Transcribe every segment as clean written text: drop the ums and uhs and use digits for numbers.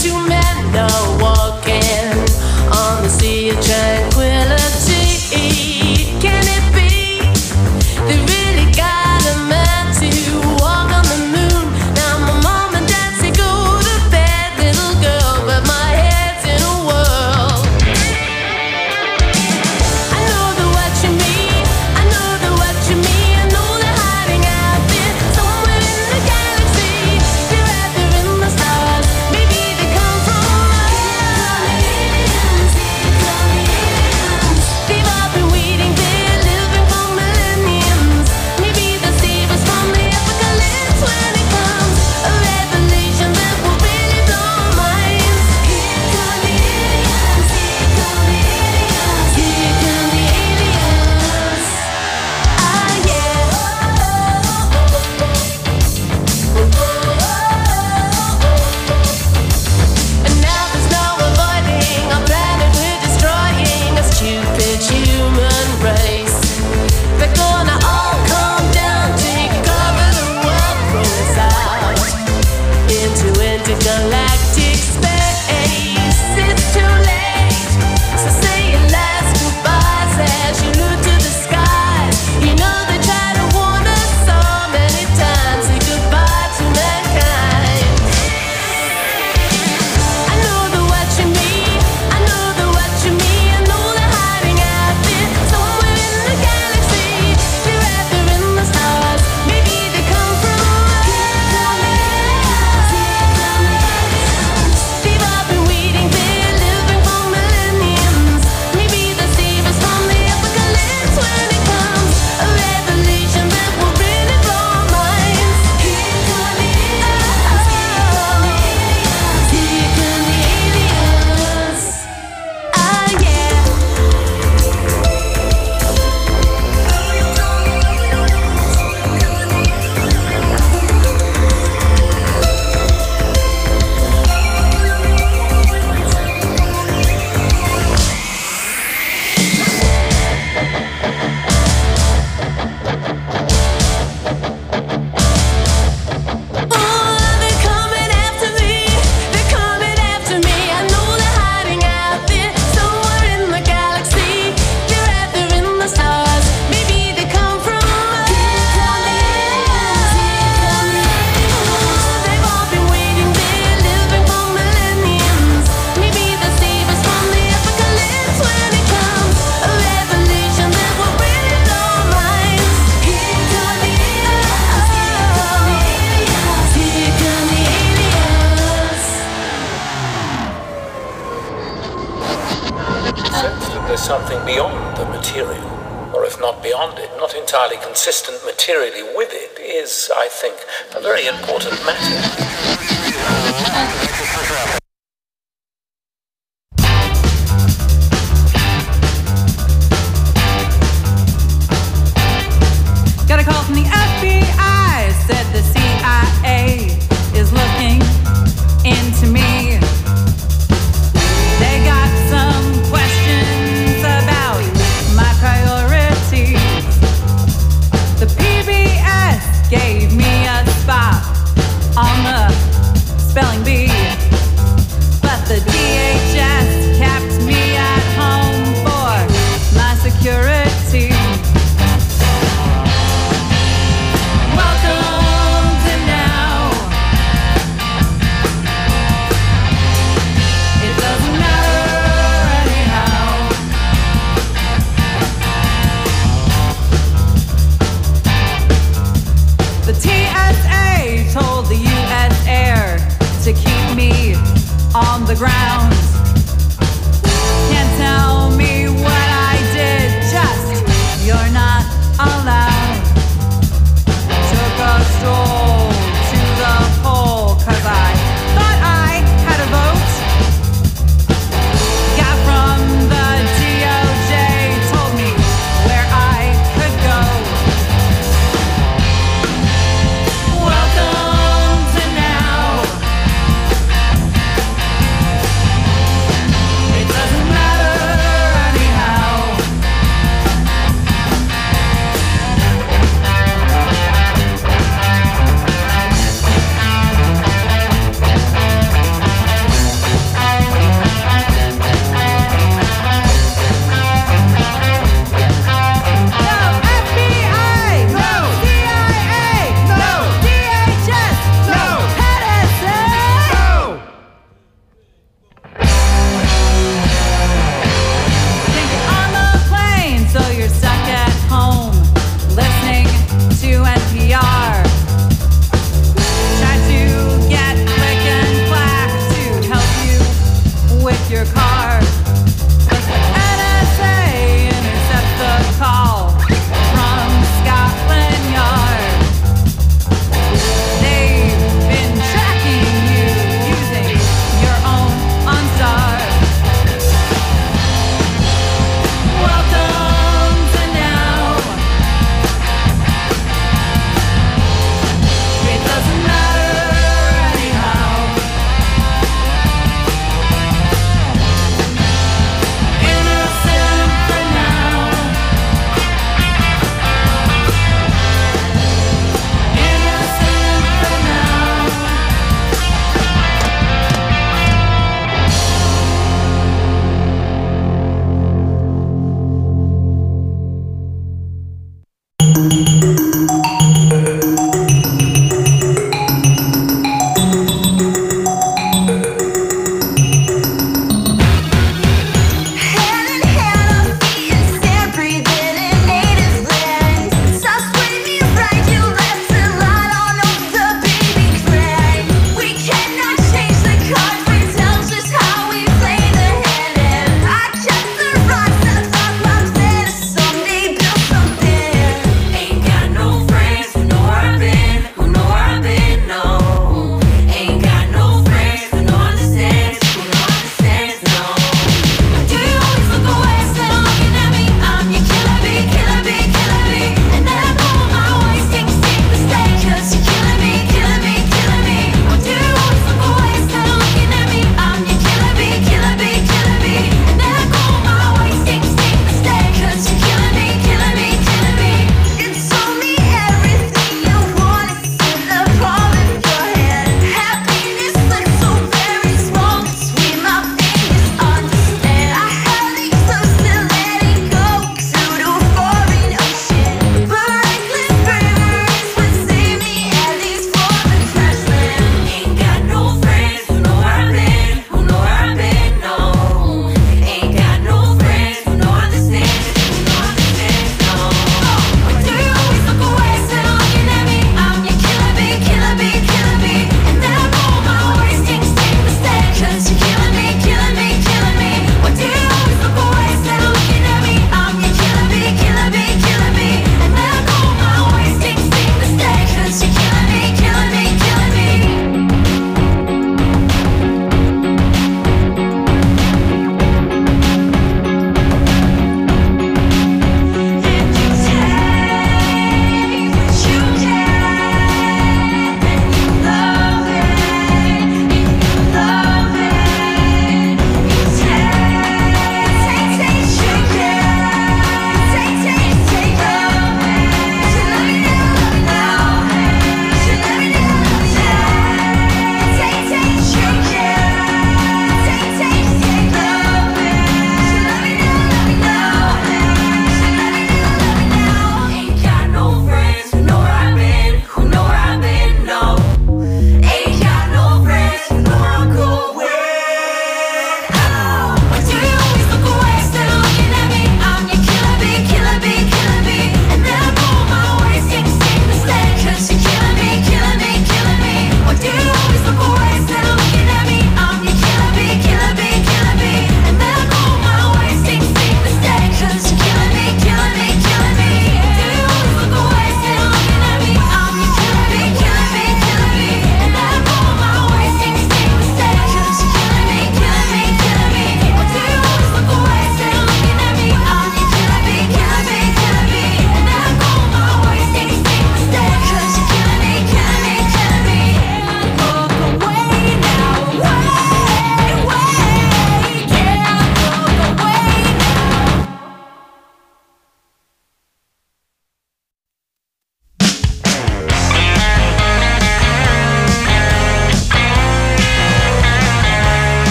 something beyond the material, or if not beyond it, not entirely consistent materially with it, is, I think, a very important matter. Got a call from the FBI, said the CIA is looking into me. They got some questions about my priorities. The PBS gave me a spot on the spelling bee, but the DHS kept me at home for my security. Told the U.S. Air to keep me on the ground. Can't tell me what I did, just you're not allowed. Took a stroll to the poll, 'cause I thought I had a vote. Got from the DOJ, told me where I could go. It doesn't matter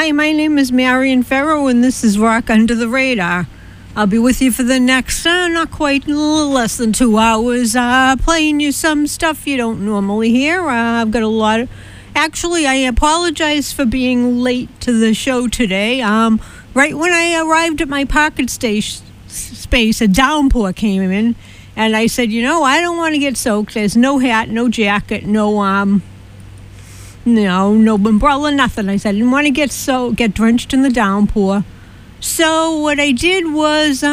Hi, my name is Marion Farrow, and this is Rock Under the Radar. I'll be with you for the next, not quite, less than 2 hours, playing you some stuff you don't normally hear. I've got a lot of... Actually, I apologize for being late to the show today. Right when I arrived at my parking space, a downpour came in, and I said, I don't want to get soaked. There's no hat, no jacket, no umbrella, nothing. I said I didn't want to get drenched in the downpour. So what I did was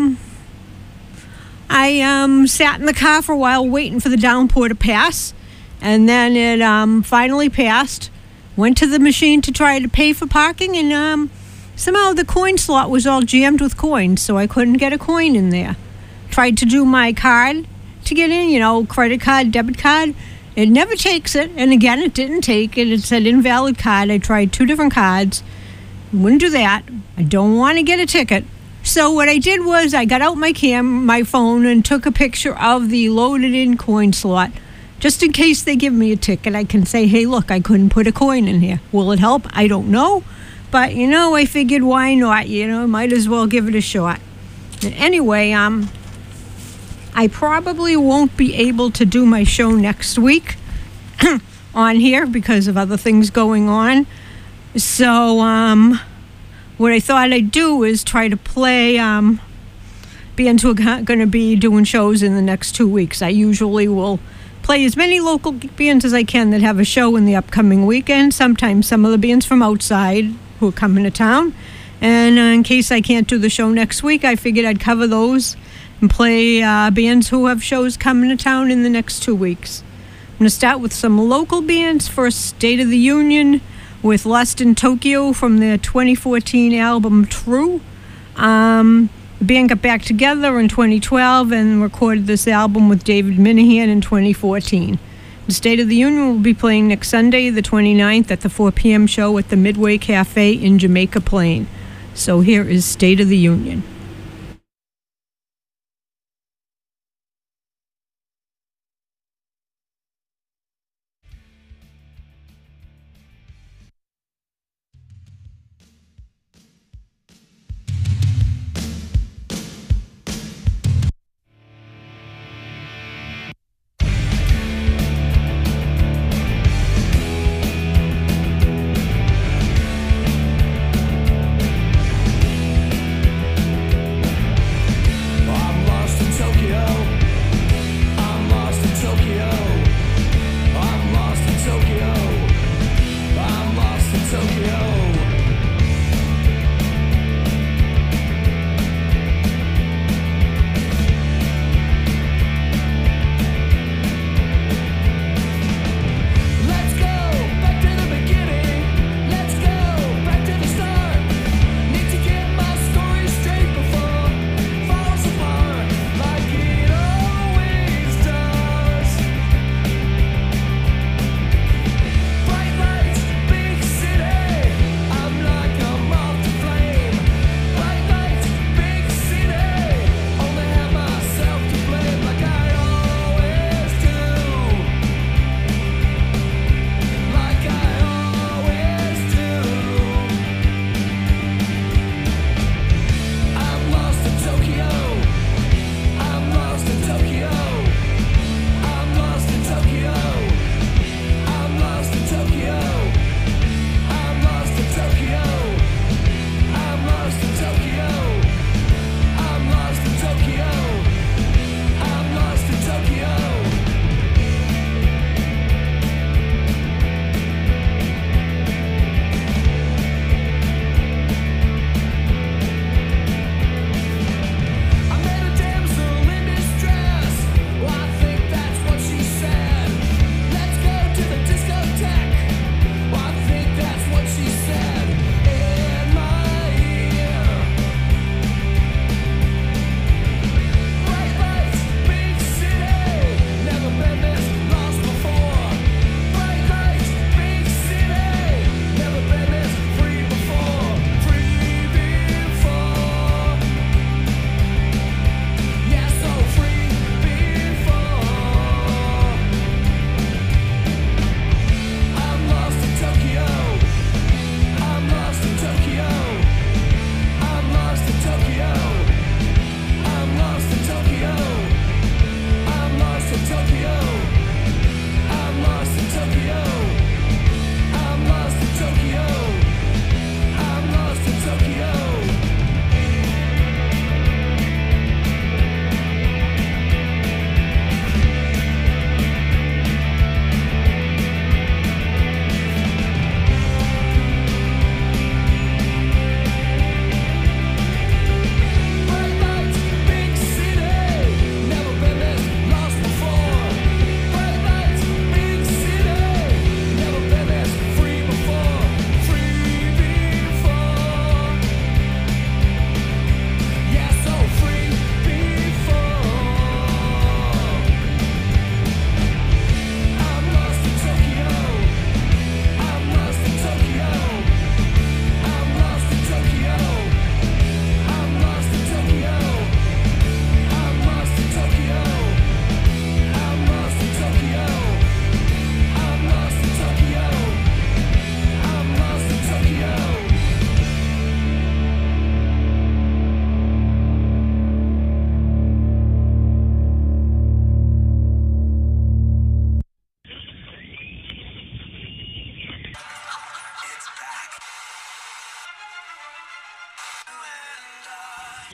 I sat in the car for a while waiting for the downpour to pass, and then it finally passed. Went to the machine to try to pay for parking, and somehow the coin slot was all jammed with coins, so I couldn't get a coin in there. Tried to do my card to get in, credit card, debit card. It never takes it, and again, it didn't take it. It said invalid card. I tried 2 different cards. Wouldn't do that. I don't want to get a ticket. So what I did was I got out my phone and took a picture of the loaded-in coin slot. Just in case they give me a ticket, I can say, hey, look, I couldn't put a coin in here. Will it help? I don't know. But, I figured why not? Might as well give it a shot. Anyway, I probably won't be able to do my show next week on here because of other things going on. So, what I thought I'd do is try to play bands who are going to be doing shows in the next 2 weeks. I usually will play as many local bands as I can that have a show in the upcoming weekend. Sometimes some of the bands from outside who are coming to town. And in case I can't do the show next week, I figured I'd cover those and play bands who have shows coming to town in the next 2 weeks. I'm going to start with some local bands. First, State of the Union with Lost in Tokyo from their 2014 album True. The band got back together in 2012 and recorded this album with David Minahan in 2014. The State of the Union will be playing next Sunday, the 29th, at the 4 p.m. show at the Midway Cafe in Jamaica Plain. So here is State of the Union.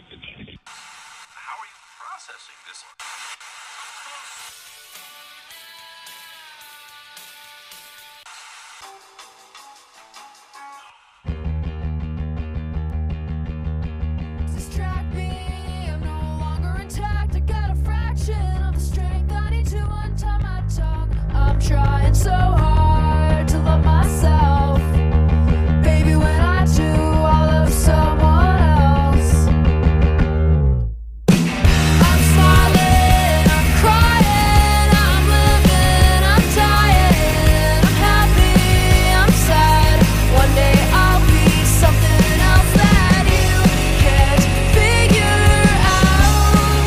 How are you processing this? Distract me, I'm no longer intact. I got a fraction of the strength I need to untie my tongue. I'm trying so hard to love myself. Baby, when I do, I love someone else. I'm smiling, I'm crying, I'm living, I'm dying. I'm happy, I'm sad. One day I'll be something else that you can't figure out.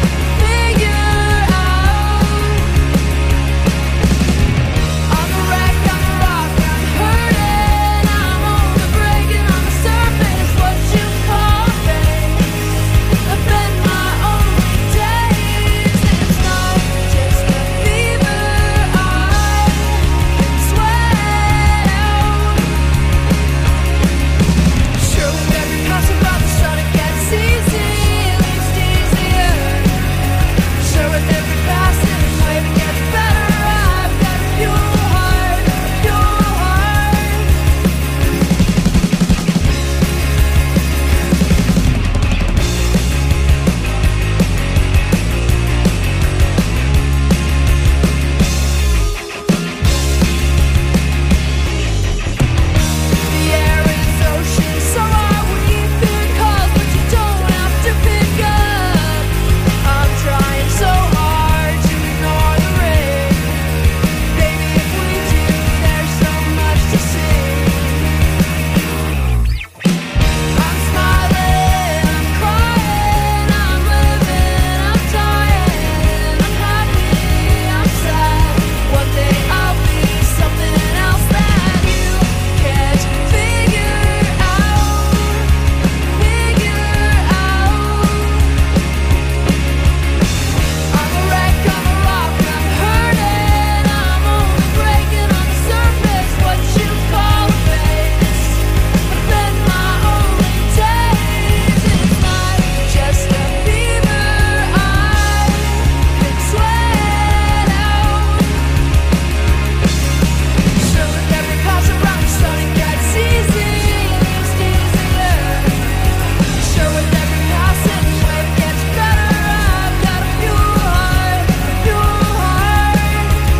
I'm a wreck, I'm a rock, I'm hurting, I'm only breaking on the surface. What you call face, I've been my only days. It's not just a fever, I can sweat out. Sure, with every passing by the sun it gets easy, at least easier. Sure, with every passing wave it gets better. I've got a pure heart, a pure heart. The air is ocean, so are we. Fear calls, but you don't have to pick up. I'm trying so hard to ignore the rain. Baby, if we do, there's so much to see. I'm smiling, I'm crying, I'm living, I'm dying. I'm happy, I'm sad. One day I'll be something else that you can't figure out. I'm a wreck, I'm a rock, I'm hurting, I'm only breaking on the surface. What you call a face, I've been my only days. It's not just a fever, I can sweat out. Sure, with every pass around the sun it gets easy, at least easier. Sure, with every passing wave it gets better. I've got a pure heart, a pure heart.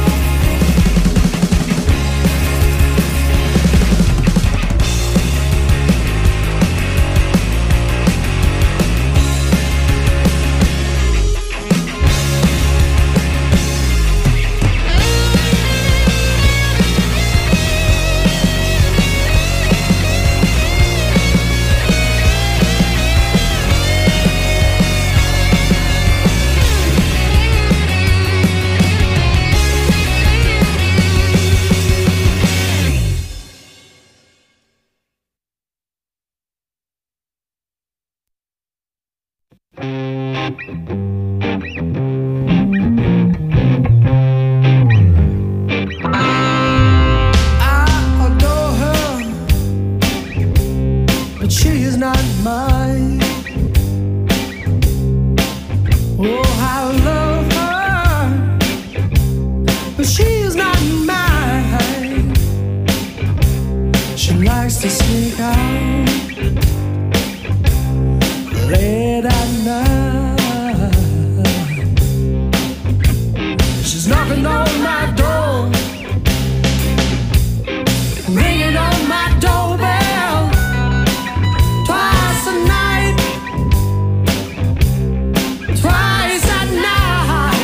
I adore her, but she is not mine. Oh, I love her, but she is not mine. She likes to sneak out late at night. She's knocking on my door, ringing on my doorbell twice a night, twice at night.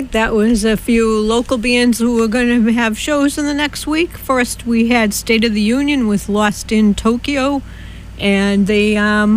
That was a few local bands who were going to have shows in the next week. First, we had State of the Union with Lost in Tokyo, and they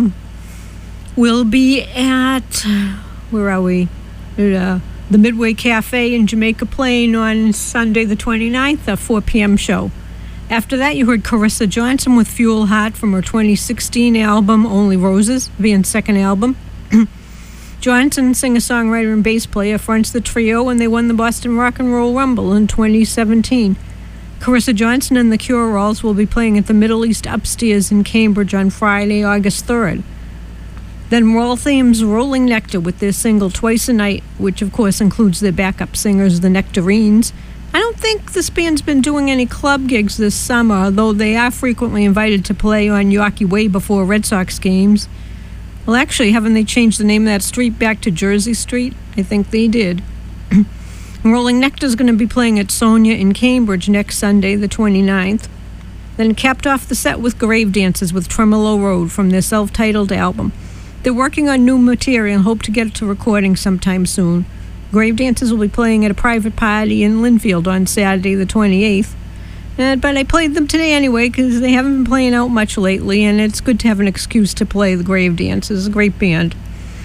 will be at, where are we? The Midway Cafe in Jamaica Plain on Sunday the 29th, a 4 p.m. show. After that, you heard Carissa Johnson with Fuel Hot from her 2016 album, Only Roses, band's second album. Johnson, singer-songwriter and bass player, fronts the trio, and they won the Boston Rock and Roll Rumble in 2017. Carissa Johnson and the Cure-Alls will be playing at the Middle East Upstairs in Cambridge on Friday, August 3rd. Then Waltham's Rolling Nectar with their single Twice a Night, which of course includes their backup singers, the Nectarines. I don't think this band's been doing any club gigs this summer, though they are frequently invited to play on Yorkie Way before Red Sox games. Well, actually, haven't they changed the name of that street back to Jersey Street? I think they did. Rolling Nectar's going to be playing at Sonia in Cambridge next Sunday, the 29th. Then capped off the set with Grave Dancers with Tremolo Road from their self-titled album. They're working on new material and hope to get it to recording sometime soon. Grave Dancers will be playing at a private party in Linfield on Saturday, the 28th. But I played them today anyway because they haven't been playing out much lately, and it's good to have an excuse to play the Grave Dancers. A great band.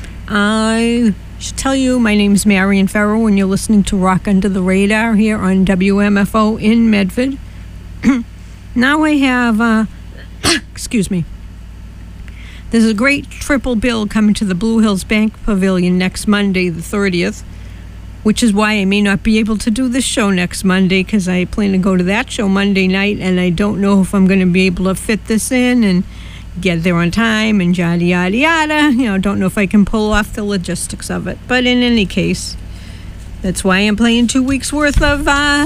I should tell you, my name's Marion Farrell, and you're listening to Rock Under the Radar here on WMFO in Medford. Now I have, excuse me. There's a great triple bill coming to the Blue Hills Bank Pavilion next Monday, the 30th. Which is why I may not be able to do this show next Monday, because I plan to go to that show Monday night, and I don't know if I'm going to be able to fit this in and get there on time and yada, yada, yada. Don't know if I can pull off the logistics of it. But in any case, that's why I'm playing 2 weeks' worth of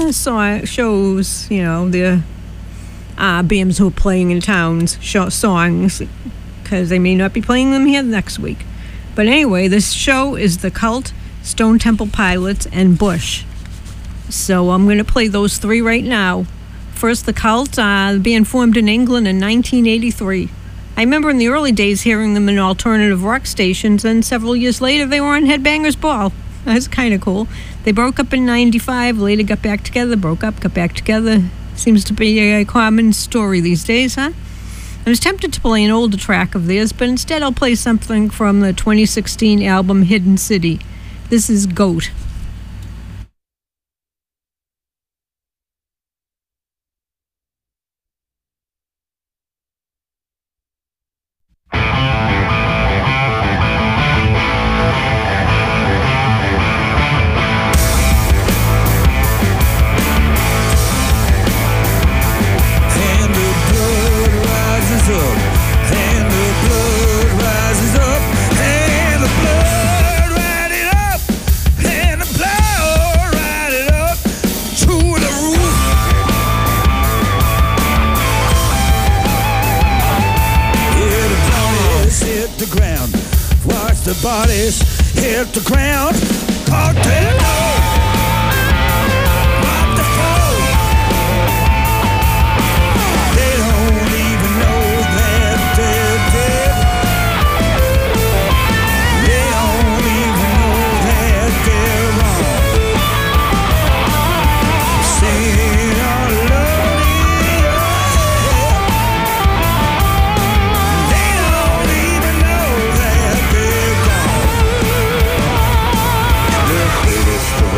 shows, the bands who are playing in towns, songs, because I may not be playing them here next week. But anyway, this show is The Cult, Stone Temple Pilots, and Bush. So I'm going to play those three right now. First, The Cult, the band formed in England in 1983. I remember in the early days hearing them in alternative rock stations, and several years later they were on Headbangers Ball. That's kind of cool. They broke up in 95, later got back together, broke up, got back together. Seems to be a common story these days, huh? I was tempted to play an older track of theirs, but instead I'll play something from the 2016 album Hidden City. This is Goat. The bodies hit the ground. What they know, what the fall. They don't even know that they're dead. They don't even know that they're wrong. Singing all alone in your head. They don't even know that they're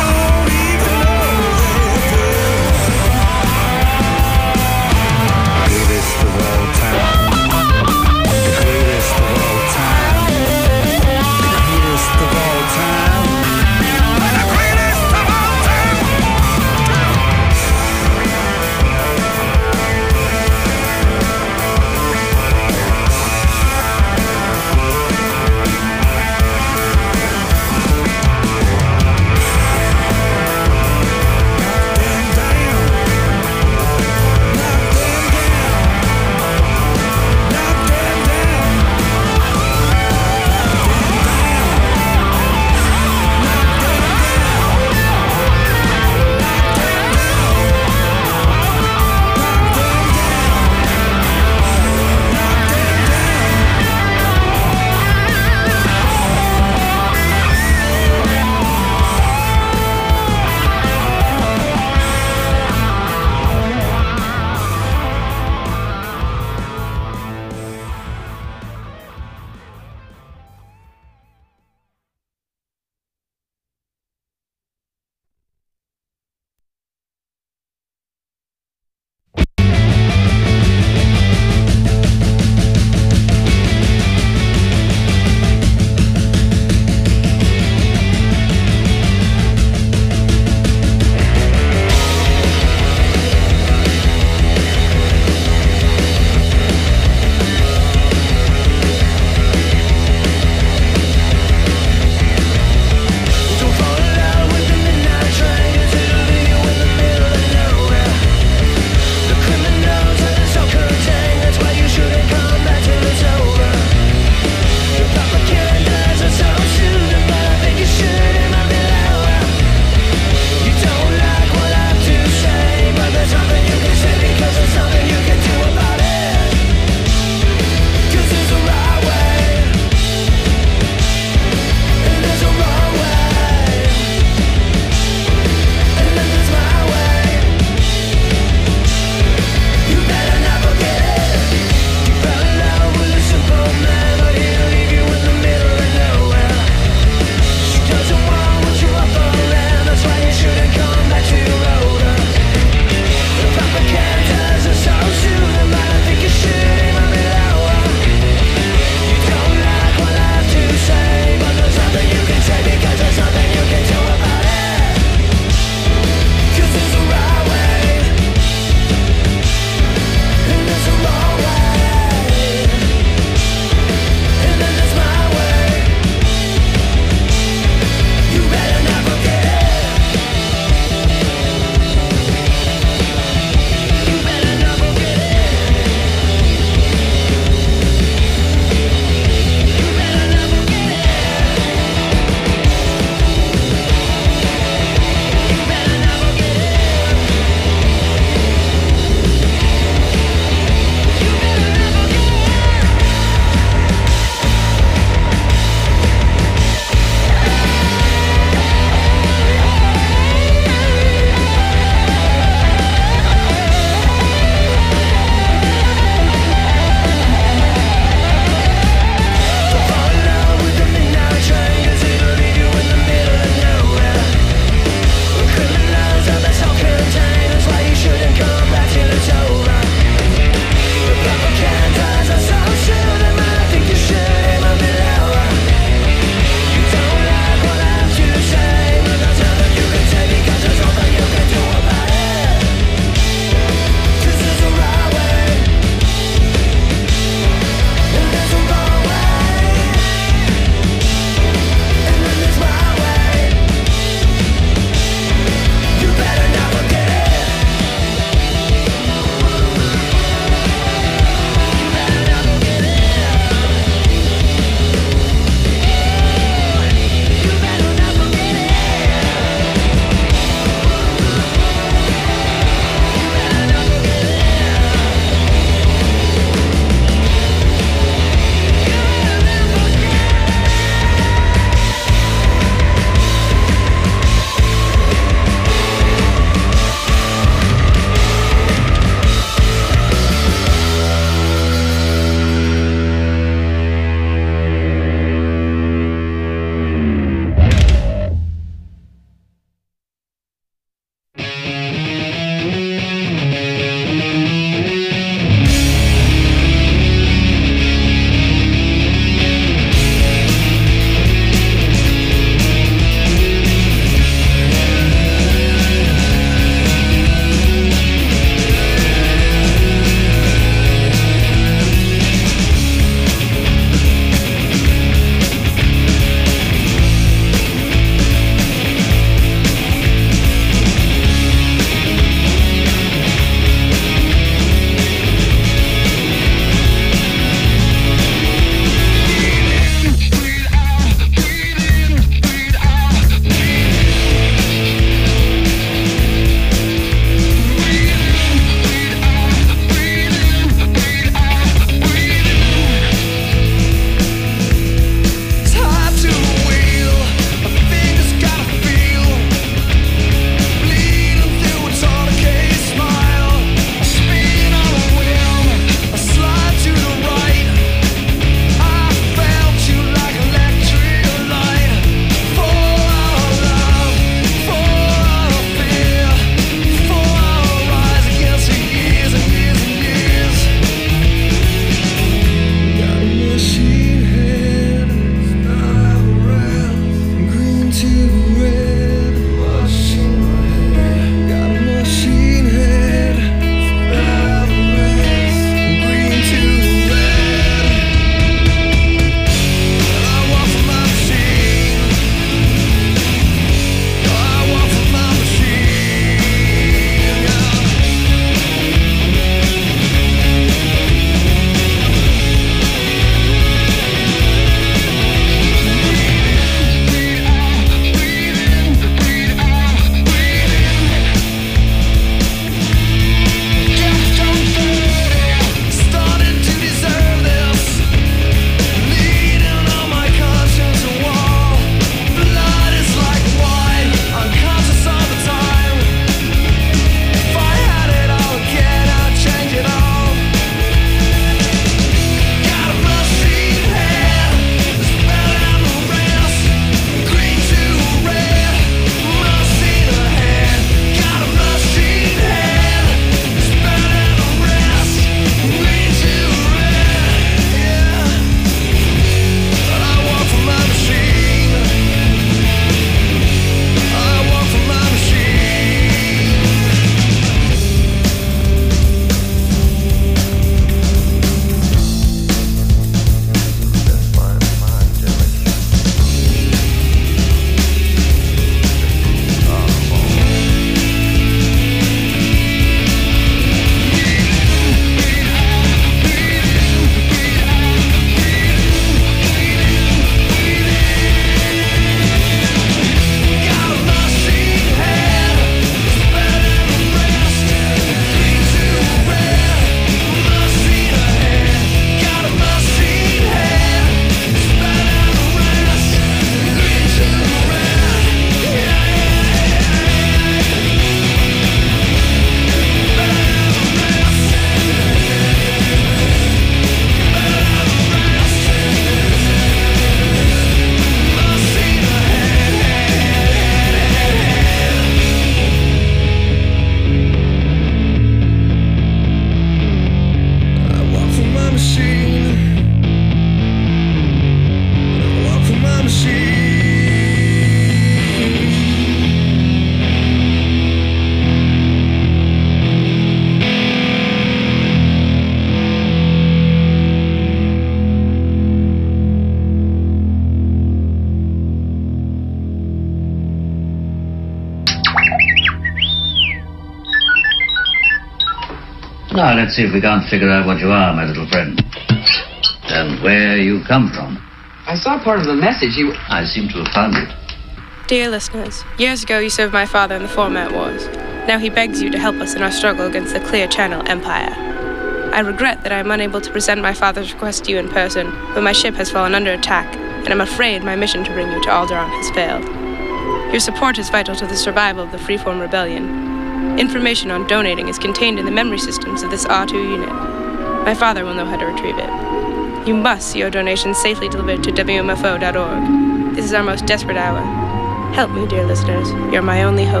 Now, let's see if we can't figure out what you are, my little friend. And where you come from. I saw part of the message. I seem to have found it. Dear listeners, years ago you served my father in the Format Wars. Now he begs you to help us in our struggle against the Clear Channel Empire. I regret that I am unable to present my father's request to you in person, but my ship has fallen under attack, and I'm afraid my mission to bring you to Alderaan has failed. Your support is vital to the survival of the Freeform Rebellion. Information on donating is contained in the memory systems of this R2 unit. My father will know how to retrieve it. You must see your donations safely delivered to WMFO.org. This is our most desperate hour. Help me, dear listeners. You're my only hope.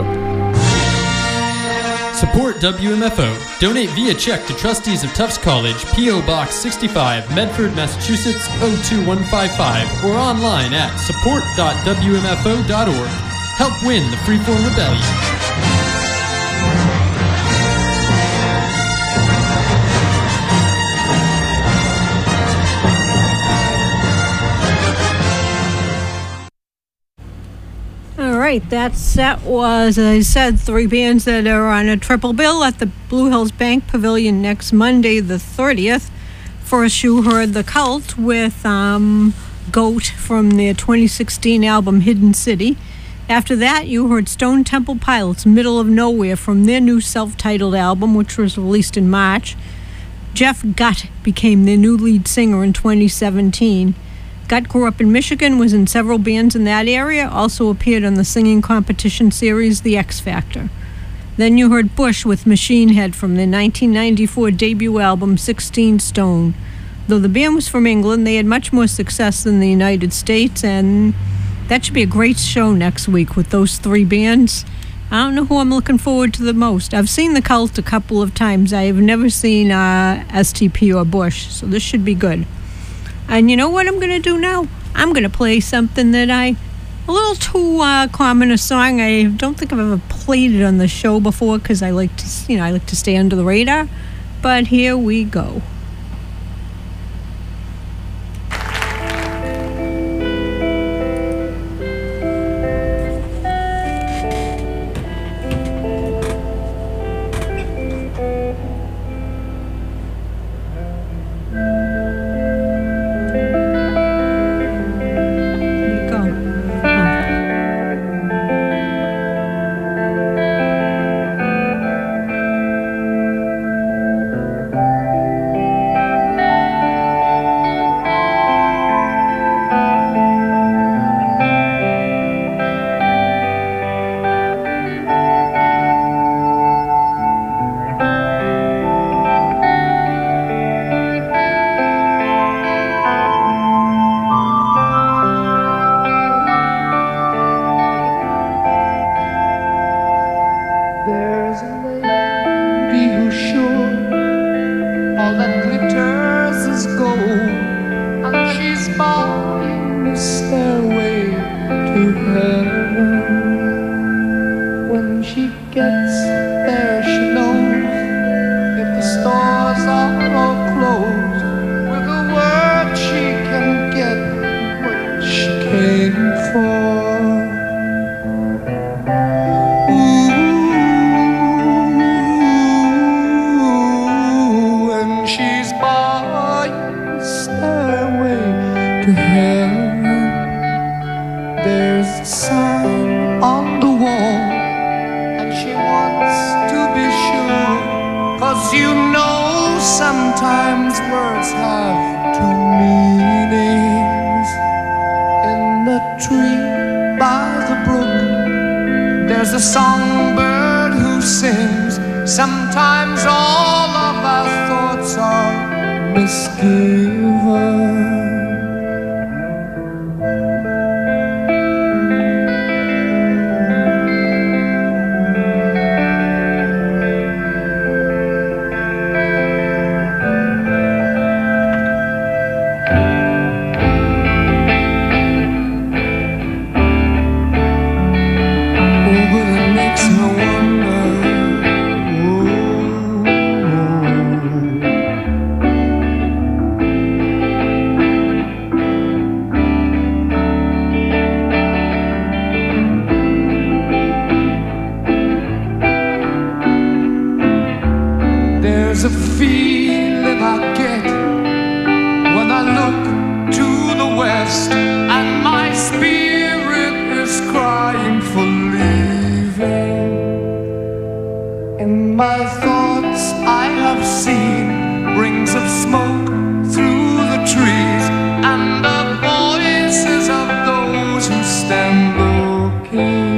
Support WMFO. Donate via check to Trustees of Tufts College, P.O. Box 65, Medford, Massachusetts 02155, or online at support.wmfo.org. Help win the Freeform Rebellion. Right, that was, as I said, 3 bands that are on a triple bill at the Blue Hills Bank Pavilion next Monday, the 30th. First, you heard The Cult with Goat from their 2016 album Hidden City. After that, you heard Stone Temple Pilots' Middle of Nowhere from their new self-titled album, which was released in March. Jeff Gutt became their new lead singer in 2017. Gutt grew up in Michigan, was in several bands in that area, also appeared on the singing competition series The X Factor. Then you heard Bush with Machine Head from their 1994 debut album 16 Stone. Though the band was from England, they had much more success than the United States, and that should be a great show next week with those 3 bands. I don't know who I'm looking forward to the most. I've seen The Cult a couple of times. I have never seen STP or Bush, so this should be good. And you know what I'm going to do now? I'm going to play something that a little too common a song. I don't think I've ever played it on the show before because I like to stay under the radar. But here we go. feeling I get when I look to the west and my spirit is crying for leaving. In my thoughts I have seen rings of smoke through the trees and the voices of those who stand looking.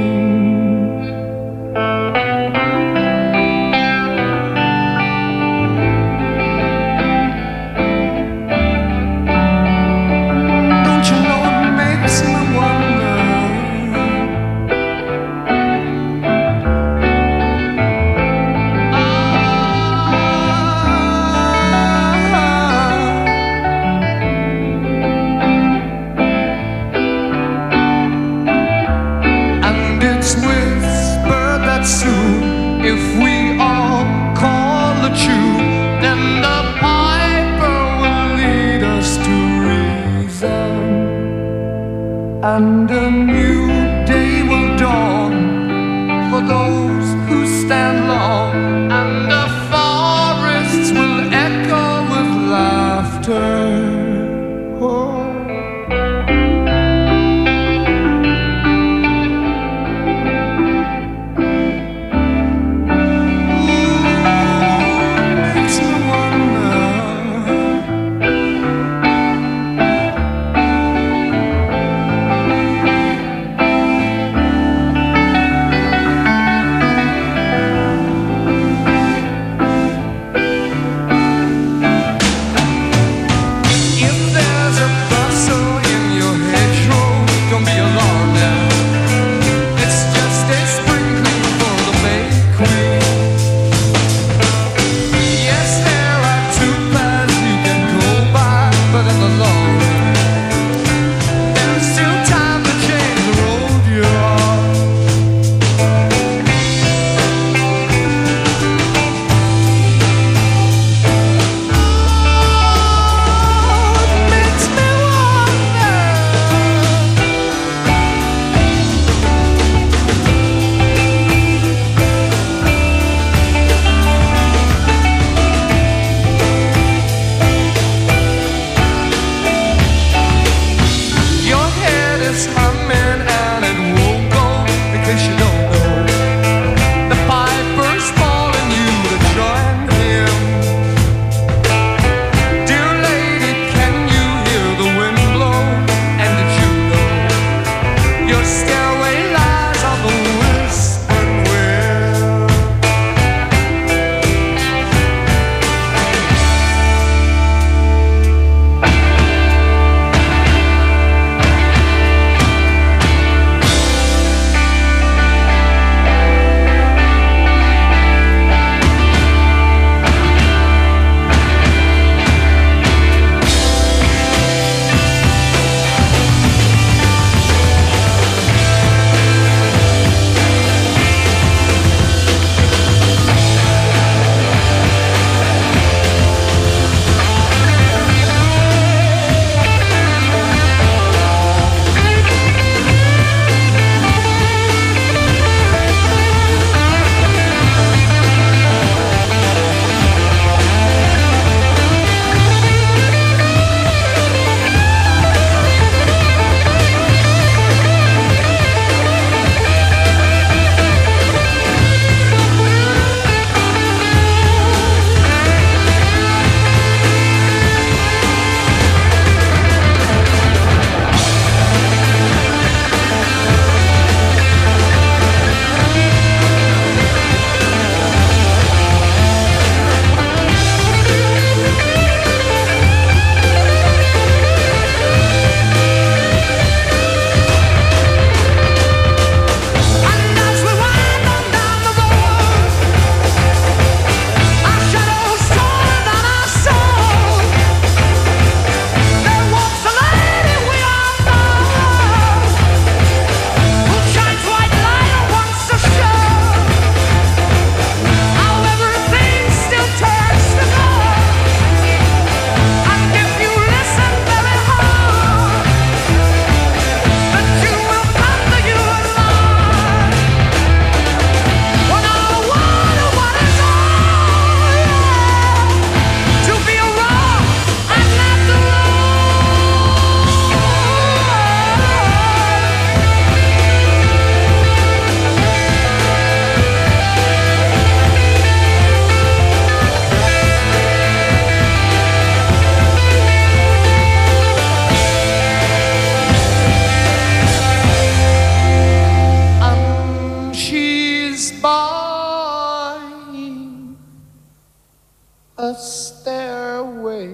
way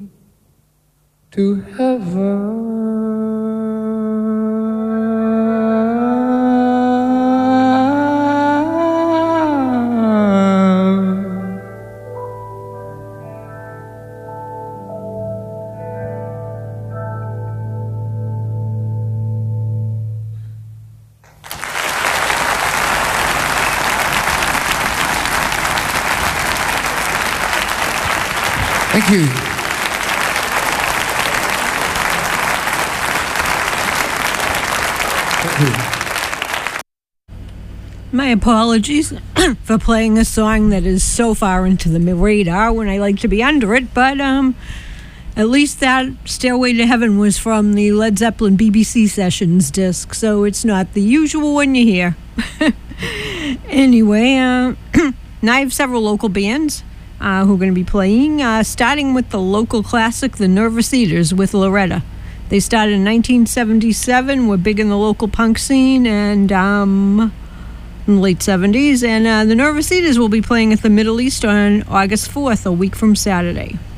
to heaven. Thank you. My apologies for playing a song that is so far into the radar when I like to be under it, but at least that Stairway to Heaven was from the Led Zeppelin BBC Sessions disc, so it's not the usual one you hear. Anyway, now I have several local bands who are going to be playing, starting with the local classic, the Nervous Eaters with Loretta. They started in 1977, were big in the local punk scene, and in the late 70s, and the Nervous Eaters will be playing at the Middle East on August 4th, a week from Saturday.